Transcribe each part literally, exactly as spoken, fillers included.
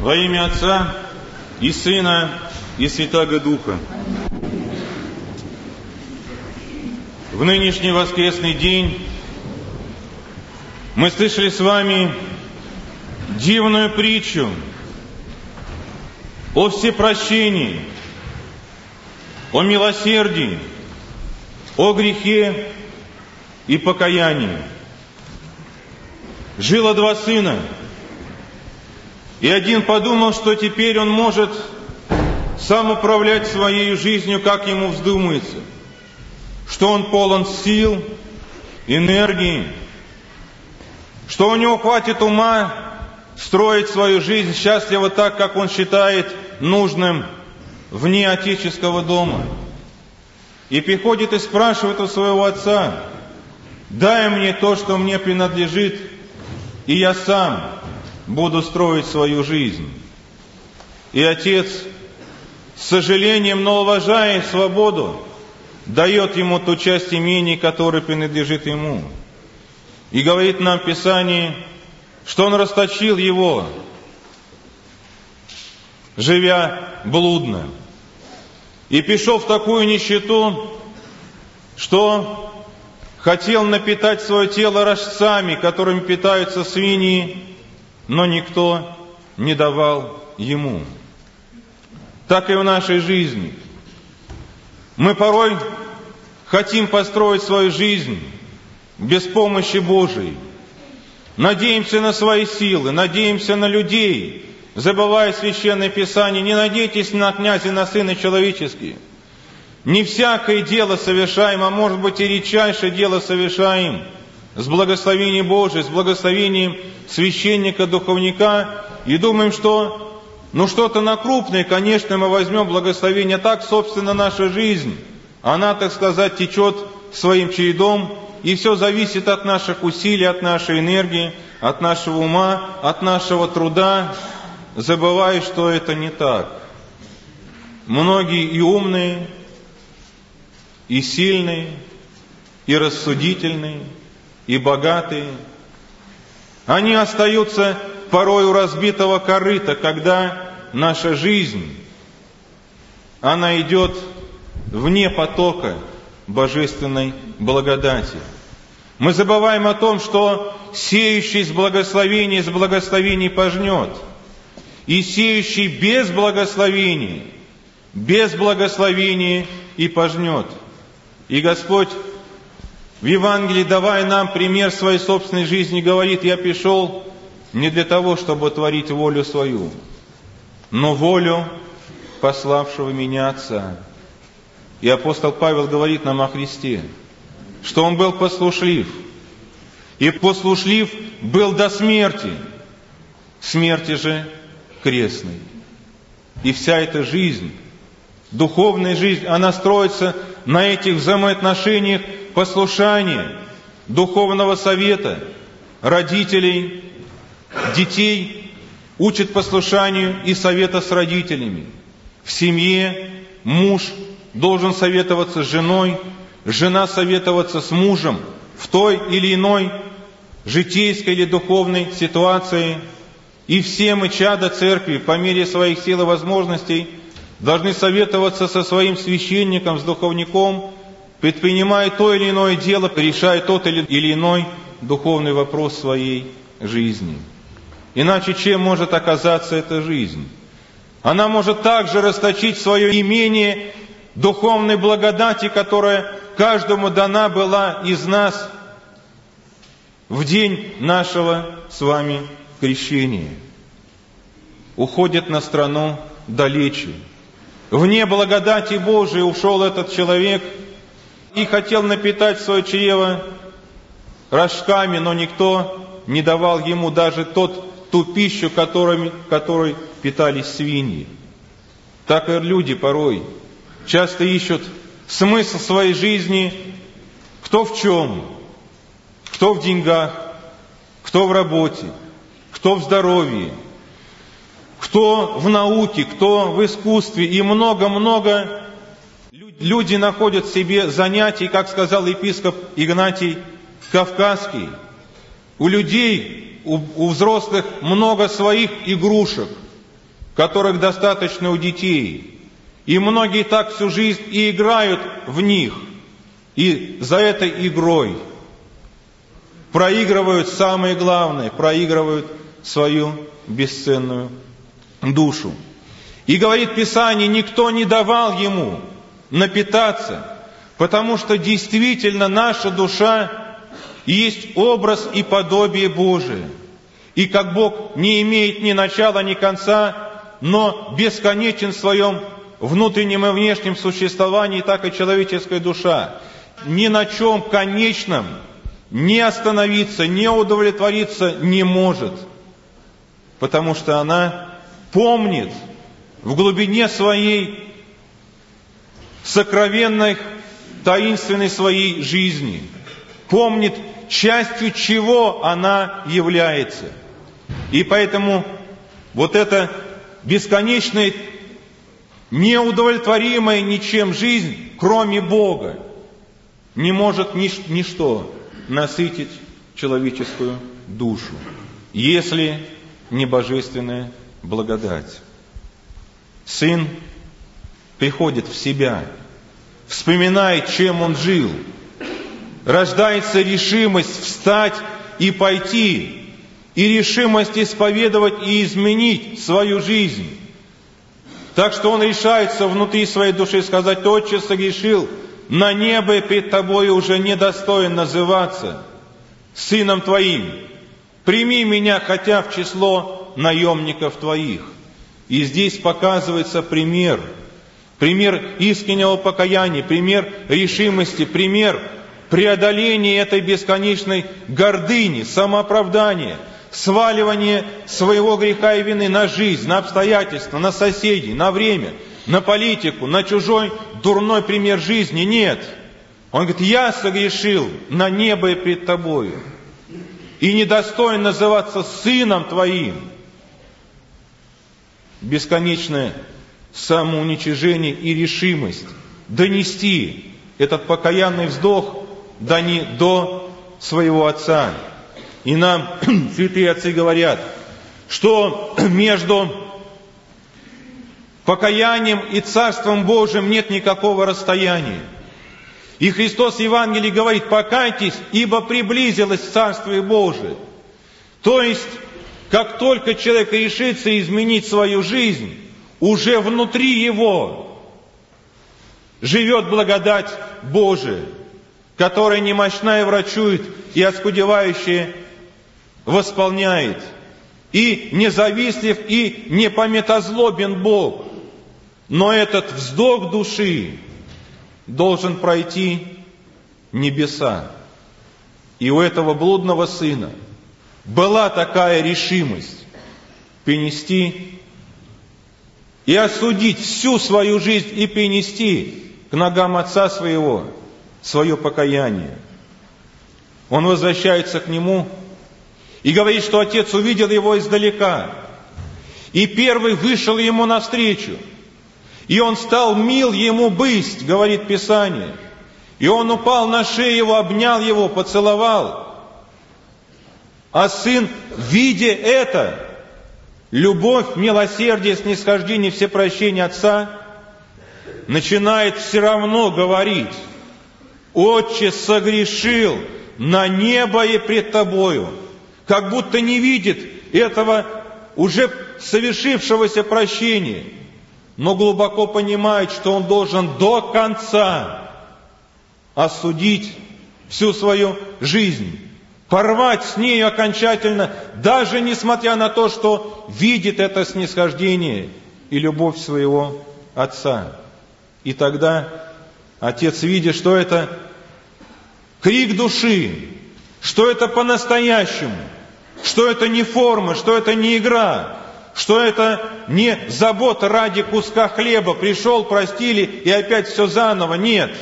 Во имя Отца и Сына и Святаго Духа. В нынешний воскресный день мы слышали с вами дивную притчу о всепрощении, о милосердии, о грехе и покаянии. Жило два сына, и один подумал, что теперь он может сам управлять своей жизнью, как ему вздумается, что он полон сил, энергии, что у него хватит ума строить свою жизнь счастливо так, как он считает нужным, вне отеческого дома. И приходит и спрашивает у своего отца: «Дай мне то, что мне принадлежит, и я сам буду строить свою жизнь». И отец, с сожалением, но уважая свободу, дает ему ту часть имени, которая принадлежит ему. И говорит нам в Писании, что он расточил его, живя блудно, и пришел в такую нищету, что хотел напитать свое тело рожцами, которыми питаются свиньи, но никто не давал ему. Так и в нашей жизни. Мы порой хотим построить свою жизнь без помощи Божией. Надеемся на свои силы, надеемся на людей, забывая Священное Писание: не надейтесь на князя, на сына человеческие. Не всякое дело совершаем, а может быть и редчайшее дело совершаем с благословением Божиим, с благословением священника, духовника, и думаем, что ну что-то на крупное, конечно, мы возьмем благословение. Так, собственно, наша жизнь, она, так сказать, течет своим чередом, и все зависит от наших усилий, от нашей энергии, от нашего ума, от нашего труда, забывая, что это не так. Многие и умные, и сильные, и рассудительные, и богатые, они остаются порой у разбитого корыта, когда наша жизнь, она идет вне потока божественной благодати. Мы забываем о том, что сеющий с благословения, с благословений пожнет, и сеющий без благословения, без благословения и пожнет. И Господь в Евангелии, давая нам пример своей собственной жизни, говорит: «Я пришел не для того, чтобы творить волю свою, но волю пославшего меня Отца». И апостол Павел говорит нам о Христе, что Он был послушлив, и послушлив был до смерти, смерти же крестной. И вся эта жизнь, духовная жизнь, она строится на этих взаимоотношениях послушания, духовного совета, родителей, детей учат послушанию и совета с родителями. В семье муж должен советоваться с женой, жена советоваться с мужем в той или иной житейской или духовной ситуации. И все мы, чада церкви, по мере своих сил и возможностей, должны советоваться со своим священником, с духовником, предпринимая то или иное дело, решая тот или иной духовный вопрос своей жизни. Иначе чем может оказаться эта жизнь? Она может также расточить свое имение духовной благодати, которая каждому дана была из нас в день нашего с вами крещения. Уходит на страну далече. Вне благодати Божией ушел этот человек и хотел напитать свое чрево рожками, но никто не давал ему даже тот, ту пищу, которой, которой питались свиньи. Так и люди порой часто ищут смысл своей жизни кто в чем, кто в деньгах, кто в работе, кто в здоровье, кто в науке, кто в искусстве, и много-много люди находят в себе занятий, как сказал епископ Игнатий Кавказский. У людей, у, у взрослых много своих игрушек, которых достаточно у детей. И многие так всю жизнь и играют в них. И за этой игрой проигрывают самое главное, проигрывают свою бесценную душу. И говорит Писание, никто не давал ему напитаться, потому что действительно наша душа есть образ и подобие Божие. И как Бог не имеет ни начала, ни конца, но бесконечен в своем внутреннем и внешнем существовании, так и человеческая душа ни на чем конечном не остановиться, не удовлетвориться не может, потому что она помнит в глубине своей сокровенной, таинственной своей жизни, помнит, частью чего она является. И поэтому вот эта бесконечная, неудовлетворимая ничем жизнь, кроме Бога, не может нич- ничто насытить человеческую душу, если не божественная благодать. Сын приходит в себя, вспоминает, чем он жил, рождается решимость встать и пойти, и решимость исповедовать и изменить свою жизнь. Так что он решается внутри своей души сказать: «Отче, согрешил, на небо пред тобою уже недостоин называться сыном твоим. Прими меня хотя в число наемников твоих». И здесь показывается пример, пример искреннего покаяния, пример решимости, пример преодоления этой бесконечной гордыни, самооправдания, сваливания своего греха и вины на жизнь, на обстоятельства, на соседей, на время, на политику, на чужой дурной пример жизни. Нет. Он говорит: я согрешил на небо и пред тобою, и недостоин называться сыном твоим. Бесконечное самоуничижение и решимость донести этот покаянный вздох до, не, до своего Отца. И нам святые отцы говорят, что между покаянием и Царством Божьим нет никакого расстояния. И Христос в Евангелии говорит: покайтесь, ибо приблизилось Царствие Божие. То есть, как только человек решится изменить свою жизнь, уже внутри его живет благодать Божия, которая немощная врачует и оскудевающая восполняет. И независтлив, и непометозлобен Бог. Но этот вздох души должен пройти небеса. И у этого блудного сына была такая решимость принести и осудить всю свою жизнь и принести к ногам Отца своего свое покаяние. Он возвращается к нему и говорит, что Отец увидел его издалека, и первый вышел ему навстречу, и он стал мил ему бысть, говорит Писание. И он упал на шею его, обнял его, поцеловал. А сын, видя это, любовь, милосердие, снисхождение, всепрощение Отца, начинает все равно говорить: «Отче, согрешил на небо и пред тобою», как будто не видит этого уже совершившегося прощения, но глубоко понимает, что он должен до конца осудить всю свою жизнь, порвать с нею окончательно, даже несмотря на то, что видит это снисхождение и любовь своего Отца. И тогда Отец, видя, что это крик души, что это по-настоящему, что это не форма, что это не игра, что это не забота ради куска хлеба, пришел, простили и опять все заново. Нет.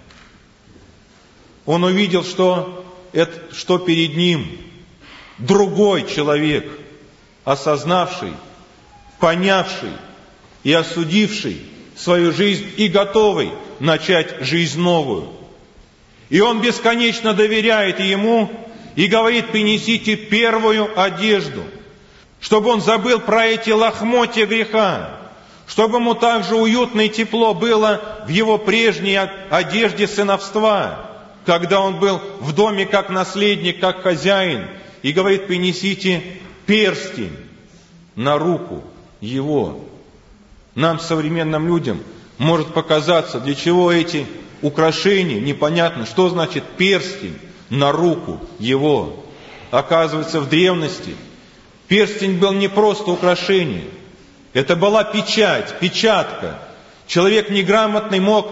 Он увидел, что, это, что перед ним другой человек, осознавший, понявший и осудивший свою жизнь и готовый начать жизнь новую. И он бесконечно доверяет ему и говорит: принесите первую одежду, чтобы он забыл про эти лохмотья греха, чтобы ему также уютно и тепло было в его прежней одежде сыновства, когда он был в доме как наследник, как хозяин, и говорит: принесите перстень на руку его. Нам, современным людям, может показаться, для чего эти украшения, непонятно, что значит перстень на руку его. Оказывается, в древности перстень был не просто украшение, это была печать, печатка. Человек неграмотный мог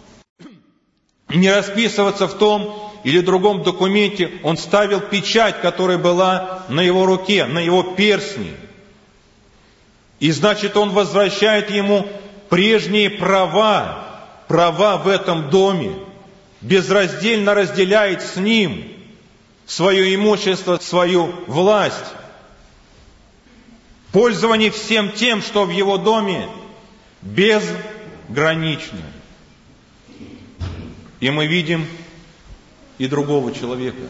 не расписываться в том или другом документе, он ставил печать, которая была на его руке, на его перстне. И значит, он возвращает ему прежние права, права в этом доме, безраздельно разделяет с ним свое имущество, свою власть. Пользование всем тем, что в его доме, безгранично. И мы видим и другого человека,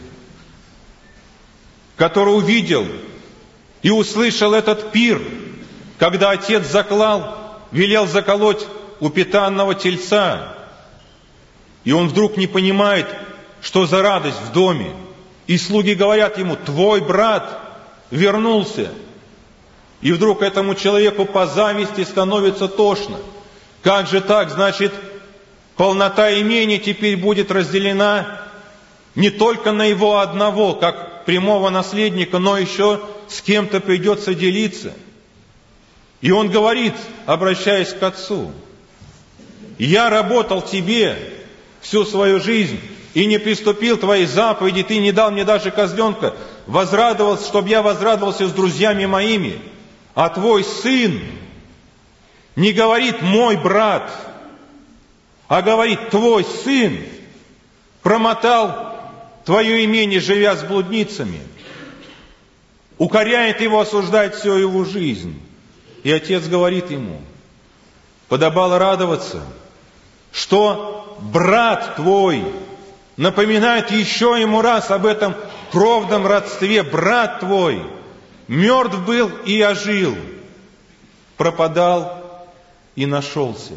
который увидел и услышал этот пир, когда отец заклал, велел заколоть упитанного тельца. И он вдруг не понимает, что за радость в доме. И слуги говорят ему: твой брат вернулся. И вдруг этому человеку по зависти становится тошно. Как же так? Значит, полнота имения теперь будет разделена не только на его одного, как прямого наследника, но еще с кем-то придется делиться. И он говорит, обращаясь к отцу: я работал тебе всю свою жизнь и не приступил к твоей заповеди, ты не дал мне даже козленка, возрадовался, чтобы я возрадовался с друзьями моими. А твой сын не говорит мой брат, а говорит твой сын промотал твое имение, живя с блудницами. Укоряет его, осуждает всю его жизнь. И отец говорит ему: подобало радоваться, что брат твой, напоминает еще ему раз об этом кровном родстве, брат твой мертв был и ожил, пропадал и нашелся.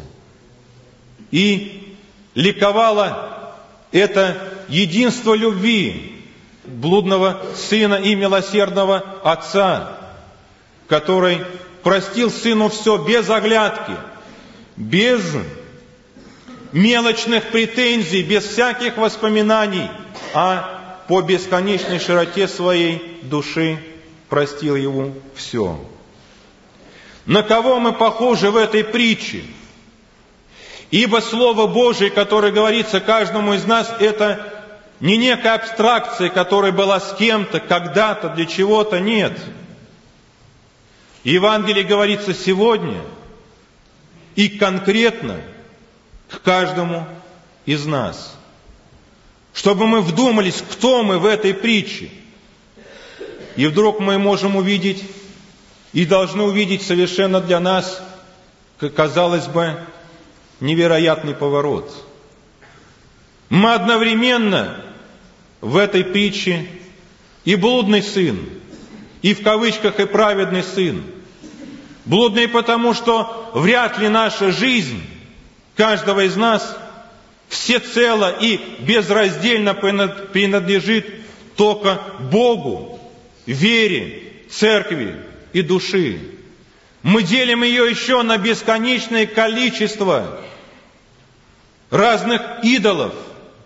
И ликовало это единство любви блудного сына и милосердного отца, который простил сыну все без оглядки, без мелочных претензий, без всяких воспоминаний, а по бесконечной широте своей души простил ему все. На кого мы похожи в этой притче? Ибо Слово Божие, которое говорится каждому из нас, это не некая абстракция, которая была с кем-то, когда-то, для чего-то, нет. Евангелие говорится сегодня и конкретно к каждому из нас. Чтобы мы вдумались, кто мы в этой притче. И вдруг мы можем увидеть и должны увидеть совершенно для нас, казалось бы, невероятный поворот. Мы одновременно в этой притче и блудный сын, и в кавычках и праведный сын. Блудный потому, что вряд ли наша жизнь каждого из нас всецело и безраздельно принадлежит только Богу, вере, церкви и души. Мы делим ее еще на бесконечное количество разных идолов.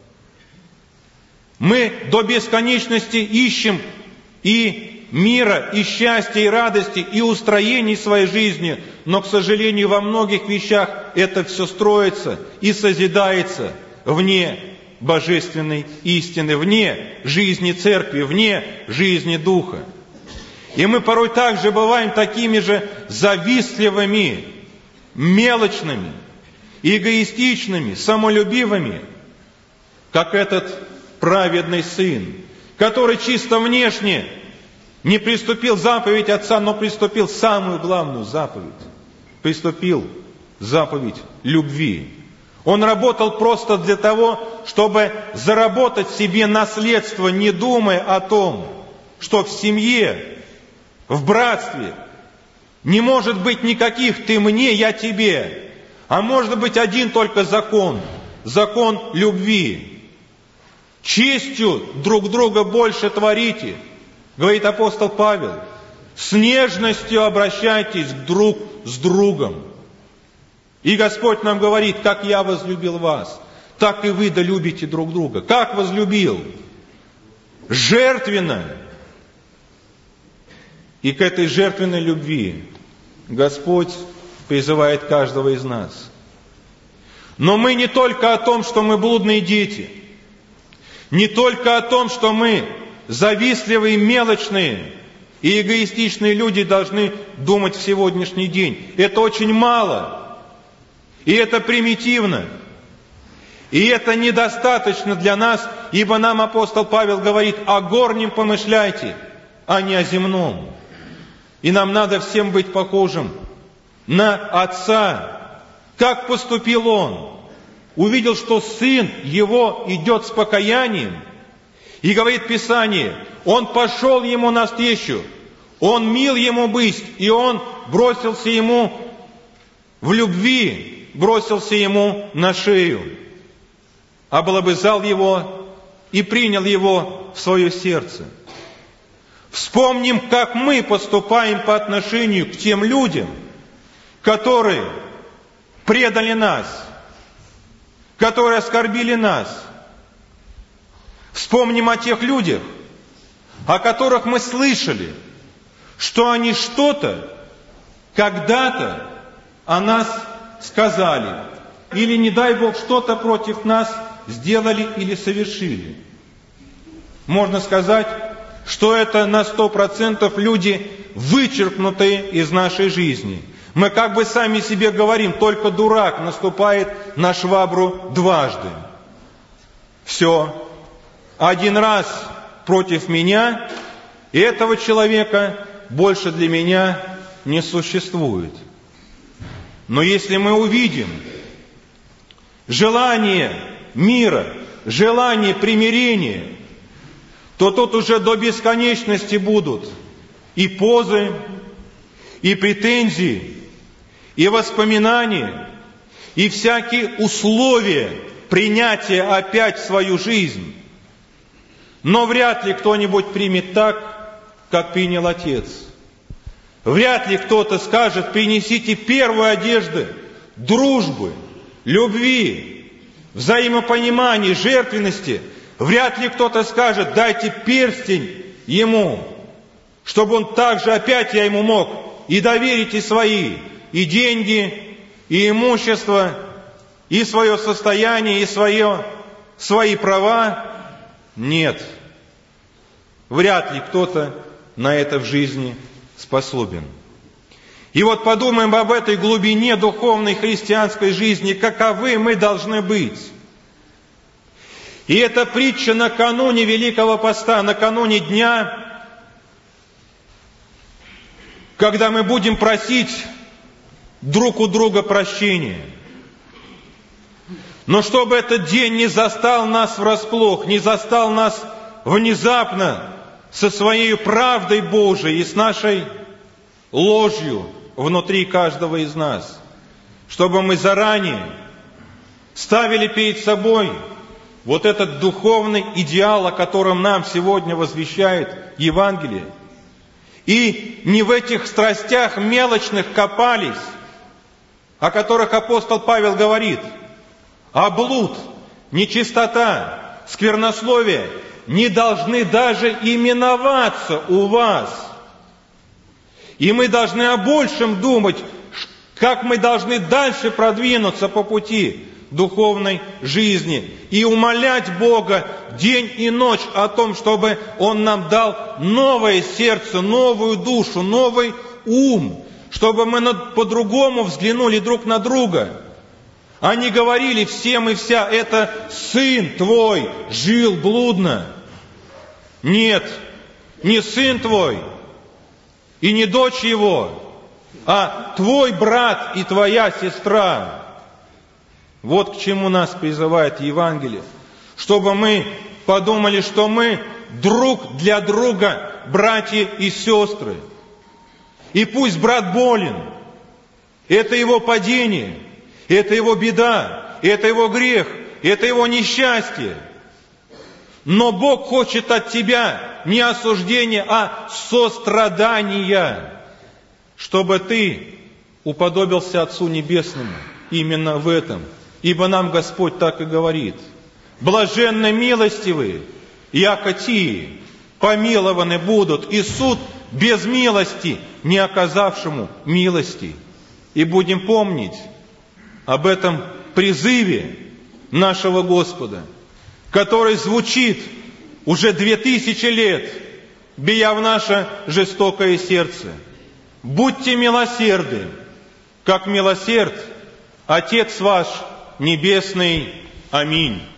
Мы до бесконечности ищем и мира, и счастья, и радости, и устроений своей жизни, но, к сожалению, во многих вещах это все строится и созидается вне божественной истины, вне жизни церкви, вне жизни Духа. И мы порой также бываем такими же завистливыми, мелочными, эгоистичными, самолюбивыми, как этот праведный сын, который чисто внешне не приступил заповедь Отца, но приступил самую главную заповедь. Приступил заповедь любви. Он работал просто для того, чтобы заработать себе наследство, не думая о том, что в семье в братстве не может быть никаких «ты мне, я тебе», а может быть один только закон, закон любви. Честью друг друга больше творите, говорит апостол Павел, с нежностью обращайтесь друг с другом. И Господь нам говорит, как я возлюбил вас, так и вы долюбите друг друга. Как возлюбил? Жертвенно. И к этой жертвенной любви Господь призывает каждого из нас. Но мы не только о том, что мы блудные дети, не только о том, что мы завистливые, мелочные и эгоистичные люди должны думать в сегодняшний день. Это очень мало, и это примитивно, и это недостаточно для нас, ибо нам апостол Павел говорит, о горнем помышляйте, а не о земном. И нам надо всем быть похожим на Отца. Как поступил Он? Увидел, что Сын Его идет с покаянием. И говорит Писание, Он пошел Ему навстречу, Он мил Ему быть, и Он бросился Ему в любви, бросился Ему на шею, облобызал Его и принял Его в свое сердце. Вспомним, как мы поступаем по отношению к тем людям, которые предали нас, которые оскорбили нас. Вспомним о тех людях, о которых мы слышали, что они что-то когда-то о нас сказали, или, не дай Бог, что-то против нас сделали или совершили. Можно сказать, что это на сто процентов люди, вычеркнутые из нашей жизни. Мы как бы сами себе говорим, только дурак наступает на швабру дважды. Все. Один раз против меня, и этого человека больше для меня не существует. Но если мы увидим желание мира, желание примирения, то тут уже до бесконечности будут и позы, и претензии, и воспоминания, и всякие условия принятия опять в свою жизнь. Но вряд ли кто-нибудь примет так, как принял Отец. Вряд ли кто-то скажет, принесите первую одежду дружбы, любви, взаимопонимания, жертвенности. Вряд ли кто-то скажет, дайте перстень ему, чтобы он также опять я ему мог и доверить и свои, и деньги, и имущество, и свое состояние, и свое, свои права. Нет. Вряд ли кто-то на это в жизни способен. И вот подумаем об этой глубине духовной христианской жизни, каковы мы должны быть. И эта притча накануне Великого Поста, накануне дня, когда мы будем просить друг у друга прощения. Но чтобы этот день не застал нас врасплох, не застал нас внезапно со своей правдой Божией и с нашей ложью внутри каждого из нас, чтобы мы заранее ставили перед собой вот этот духовный идеал, о котором нам сегодня возвещает Евангелие, и не в этих страстях мелочных копались, о которых апостол Павел говорит, а блуд, нечистота, сквернословие не должны даже именоваться у вас. И мы должны о большем думать, как мы должны дальше продвинуться по пути духовной жизни и умолять Бога день и ночь о том, чтобы Он нам дал новое сердце, новую душу, новый ум, чтобы мы по-другому взглянули друг на друга. Они говорили всем и вся, это сын твой жил блудно. Нет, не сын твой и не дочь его, а твой брат и твоя сестра. Вот к чему нас призывает Евангелие. Чтобы мы подумали, что мы друг для друга, братья и сестры. И пусть брат болен, это его падение, это его беда, это его грех, это его несчастье. Но Бог хочет от тебя не осуждения, а сострадания, чтобы ты уподобился Отцу Небесному именно в этом. Ибо нам Господь так и говорит: блаженно милостивые, яко тие помилованы будут, и суд без милости, не оказавшему милости. И будем помнить об этом призыве нашего Господа, который звучит уже две тысячи лет, бия в наше жестокое сердце. Будьте милосерды, как милосерд Отец ваш Небесный. Аминь.